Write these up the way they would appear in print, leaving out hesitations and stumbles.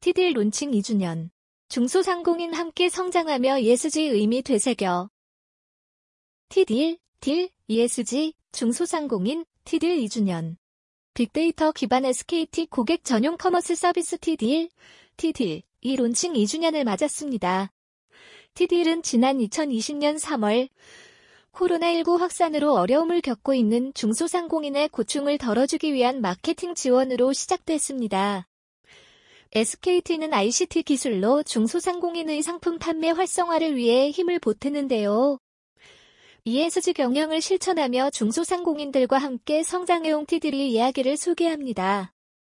티딜 론칭 2주년. 중소상공인 함께 성장하며 ESG 의미 되새겨. 티딜, ESG, 중소상공인, 티딜 2주년. 빅데이터 기반 SKT 고객 전용 커머스 서비스 티딜, 이 론칭 2주년을 맞았습니다. 티딜은 지난 2020년 3월 코로나19 확산으로 어려움을 겪고 있는 중소상공인의 고충을 덜어주기 위한 마케팅 지원으로 시작됐습니다. SKT는 ICT 기술로 중소상공인의 상품 판매 활성화를 위해 힘을 보태는데요. ESG 경영을 실천하며 중소상공인들과 함께 성장해온 티딜의 이야기를 소개합니다.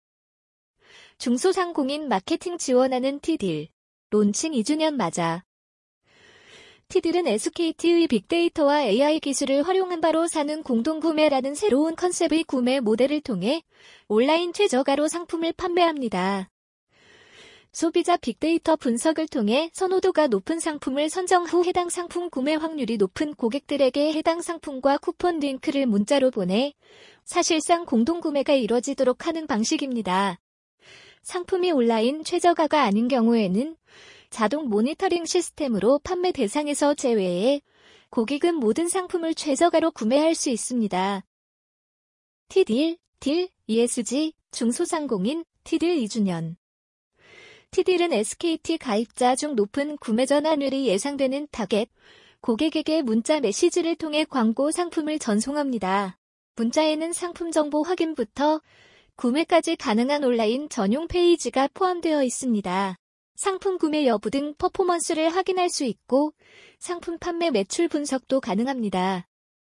중소상공인 마케팅 지원하는 티딜, 론칭 2주년 맞아. 티딜은 SKT의 빅데이터와 AI 기술을 활용한 바로 사는 공동구매라는 새로운 컨셉의 구매 모델을 통해 온라인 최저가로 상품을 판매합니다. 소비자 빅데이터 분석을 통해 선호도가 높은 상품을 선정 후 해당 상품 구매 확률이 높은 고객들에게 해당 상품과 쿠폰 링크를 문자로 보내 사실상 공동구매가 이루어지도록 하는 방식입니다. 상품이 온라인 최저가가 아닌 경우에는 자동 모니터링 시스템으로 판매 대상에서 제외해 고객은 모든 상품을 최저가로 구매할 수 있습니다. 티딜, ESG, 중소상공인, 티딜 2주년. 티딜은 SKT 가입자 중 높은 구매 전환율이 예상되는 타겟 고객에게 문자 메시지를 통해 광고 상품을 전송합니다. 문자에는 상품 정보 확인부터 구매까지 가능한 온라인 전용 페이지가 포함되어 있습니다. 상품 구매 여부 등 퍼포먼스를 확인할 수 있고 상품 판매 매출 분석도 가능합니다.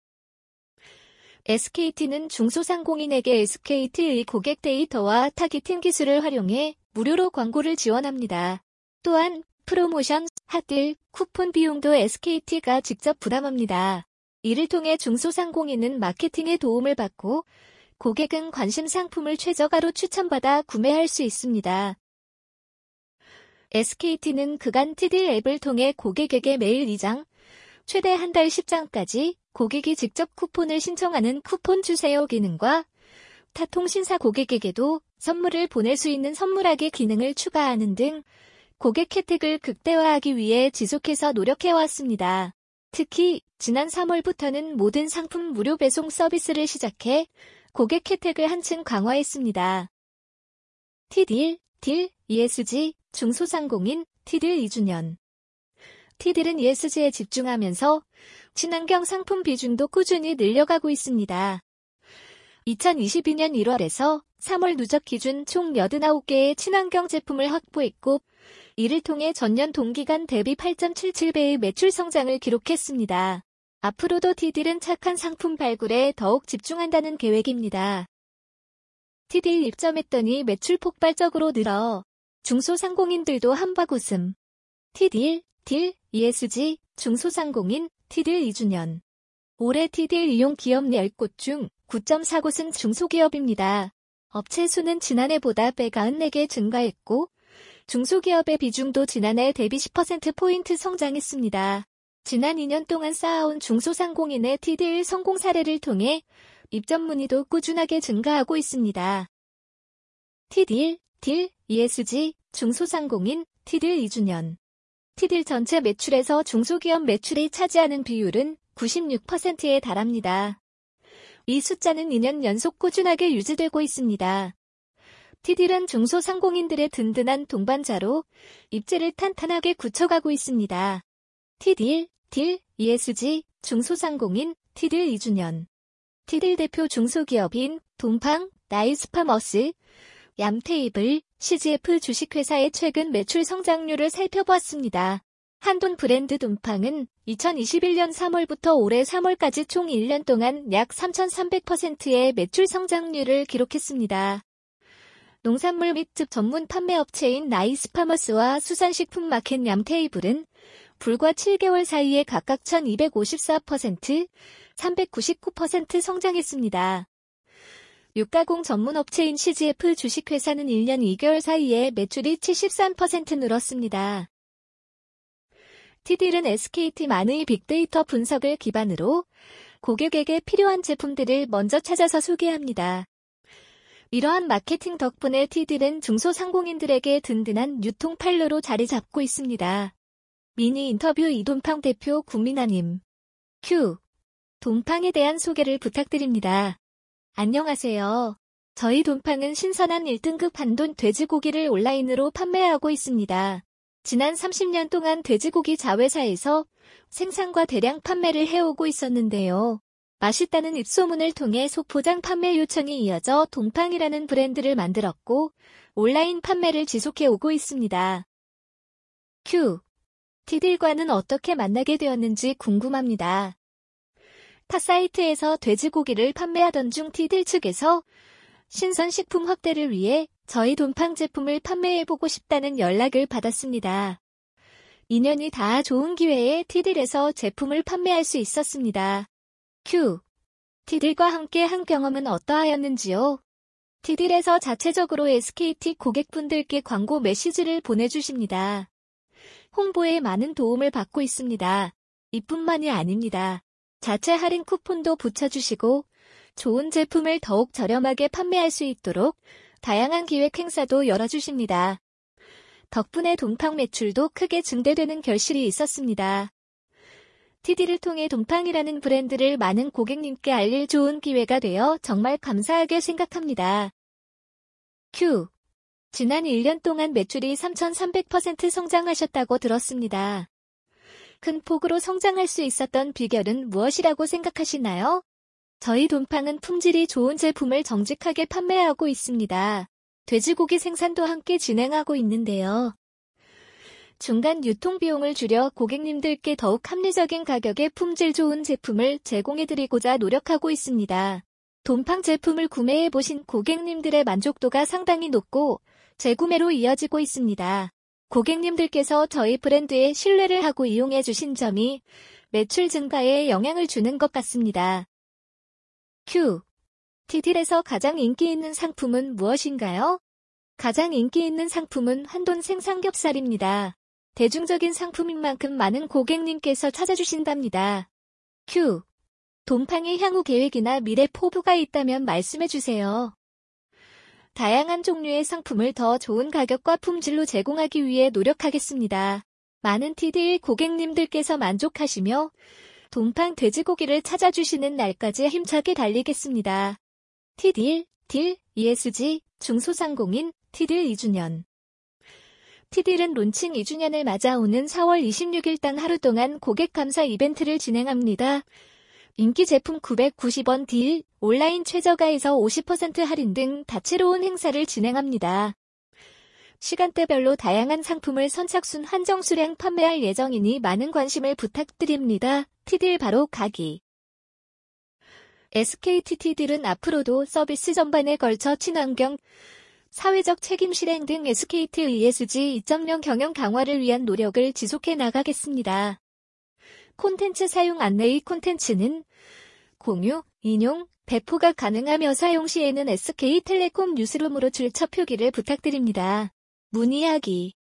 SKT는 중소상공인에게 SKT의 고객 데이터와 타깃팅 기술을 활용해 무료로 광고를 지원합니다. 또한 프로모션, 핫딜, 쿠폰 비용도 SKT가 직접 부담합니다. 이를 통해 중소상공인은 마케팅에 도움을 받고 고객은 관심 상품을 최저가로 추천받아 구매할 수 있습니다. SKT는 그간 티딜 앱을 통해 고객에게 매일 2장, 최대 한 달 10장까지 고객이 직접 쿠폰을 신청하는 쿠폰 주세요 기능과 타 통신사 고객에게도 선물을 보낼 수 있는 선물하기 기능을 추가하는 등 고객 혜택을 극대화하기 위해 지속해서 노력해왔습니다. 특히 지난 3월부터는 모든 상품 무료 배송 서비스를 시작해 고객 혜택을 한층 강화했습니다. 티딜, ESG, 중소상공인, 티딜 2주년. 티딜은 ESG에 집중하면서 친환경 상품 비중도 꾸준히 늘려가고 있습니다. 2022년 1월에서 3월 누적 기준 총 89개의 친환경 제품을 확보했고 이를 통해 전년 동기간 대비 8.77배의 매출 성장을 기록했습니다. 앞으로도 티딜은 착한 상품 발굴에 더욱 집중한다는 계획입니다. 티딜 입점했더니 매출 폭발적으로 늘어 중소상공인들도 한박 웃음. 티딜, ESG, 중소상공인, 티딜 2주년. 올해 티딜 이용 기업 10곳 중 9.4곳은 중소기업입니다. 업체 수는 지난해보다 194개 증가했고 중소기업의 비중도 지난해 대비 10%포인트 성장했습니다. 지난 2년 동안 쌓아온 중소상공인의 티딜 성공 사례를 통해 입점 문의도 꾸준하게 증가하고 있습니다. 티딜, ESG, 중소상공인, 티딜 2주년. 티딜 전체 매출에서 중소기업 매출이 차지하는 비율은 96%에 달합니다. 이 숫자는 2년 연속 꾸준하게 유지되고 있습니다. 티딜은 중소상공인들의 든든한 동반자로 입지를 탄탄하게 굳혀가고 있습니다. 티딜, ESG, 중소상공인, 티딜 2주년. 티딜 대표 중소기업인 돈팡, 나이스파머스, 얌테이블, CGF 주식회사의 최근 매출 성장률을 살펴보았습니다. 한돈 브랜드 돈팡은 2021년 3월부터 올해 3월까지 총 1년 동안 약 3,300%의 매출 성장률을 기록했습니다. 농산물 및 즙 전문 판매업체인 나이스파머스와 수산식품 마켓 얌테이블은 불과 7개월 사이에 각각 1,254%, 399% 성장했습니다. 육가공 전문업체인 CGF 주식회사는 1년 2개월 사이에 매출이 73% 늘었습니다. 티딜은 SKT만의 빅데이터 분석을 기반으로 고객에게 필요한 제품들을 먼저 찾아서 소개합니다. 이러한 마케팅 덕분에 티딜은 중소상공인들에게 든든한 유통 판로로 자리 잡고 있습니다. 미니 인터뷰 이돈팡 대표 국민아님. 큐. 돈팡에 대한 소개를 부탁드립니다. 안녕하세요. 저희 돈팡은 신선한 1등급 한돈 돼지고기를 온라인으로 판매하고 있습니다. 지난 30년 동안 돼지고기 자회사에서 생산과 대량 판매를 해오고 있었는데요. 맛있다는 입소문을 통해 소포장 판매 요청이 이어져 돈팡이라는 브랜드를 만들었고 온라인 판매를 지속해오고 있습니다. 큐. 티딜과는 어떻게 만나게 되었는지 궁금합니다. 타 사이트에서 돼지고기를 판매하던 중 티딜 측에서 신선식품 확대를 위해 저희 돈팡 제품을 판매해보고 싶다는 연락을 받았습니다. 인연이 닿아 좋은 기회에 티딜에서 제품을 판매할 수 있었습니다. 큐. 티딜과 함께 한 경험은 어떠하였는지요? 티딜에서 자체적으로 SKT 고객분들께 광고 메시지를 보내주십니다. 홍보에 많은 도움을 받고 있습니다. 이뿐만이 아닙니다. 자체 할인 쿠폰도 붙여주시고 좋은 제품을 더욱 저렴하게 판매할 수 있도록 다양한 기획 행사도 열어주십니다. 덕분에 돈팡 매출도 크게 증대되는 결실이 있었습니다. 티딜을 통해 돈팡이라는 브랜드를 많은 고객님께 알릴 좋은 기회가 되어 정말 감사하게 생각합니다. 큐. 지난 1년 동안 매출이 3,300% 성장하셨다고 들었습니다. 큰 폭으로 성장할 수 있었던 비결은 무엇이라고 생각하시나요? 저희 돈팡은 품질이 좋은 제품을 정직하게 판매하고 있습니다. 돼지고기 생산도 함께 진행하고 있는데요. 중간 유통비용을 줄여 고객님들께 더욱 합리적인 가격에 품질 좋은 제품을 제공해드리고자 노력하고 있습니다. 돈팡 제품을 구매해보신 고객님들의 만족도가 상당히 높고 재구매로 이어지고 있습니다. 고객님들께서 저희 브랜드에 신뢰를 하고 이용해주신 점이 매출 증가에 영향을 주는 것 같습니다. 큐. 티딜에서 가장 인기 있는 상품은 무엇인가요? 가장 인기 있는 상품은 한돈 생삼겹살입니다. 대중적인 상품인 만큼 많은 고객님께서 찾아주신답니다. 큐. 돈팡의 향후 계획이나 미래 포부가 있다면 말씀해주세요. 다양한 종류의 상품을 더 좋은 가격과 품질로 제공하기 위해 노력하겠습니다. 많은 티딜 고객님들께서 만족하시며 돈팡 돼지고기를 찾아주시는 날까지 힘차게 달리겠습니다. 티딜, ESG, 중소상공인, 티딜 2주년. 티딜은 론칭 2주년을 맞아 오는 4월 26일 단 하루 동안 고객 감사 이벤트를 진행합니다. 인기 제품 990원 딜, 온라인 최저가에서 50% 할인 등 다채로운 행사를 진행합니다. 시간대별로 다양한 상품을 선착순 한정 수량 판매할 예정이니 많은 관심을 부탁드립니다. 티딜 바로 가기. SKT 티딜은 앞으로도 서비스 전반에 걸쳐 친환경, 사회적 책임 실행 등 SKT ESG 2.0 경영 강화를 위한 노력을 지속해 나가겠습니다. 콘텐츠 사용 안내. 콘텐츠는 공유, 인용, 배포가 가능하며 사용 시에는 SK텔레콤 뉴스룸으로 출처 표기를 부탁드립니다. 문의하기.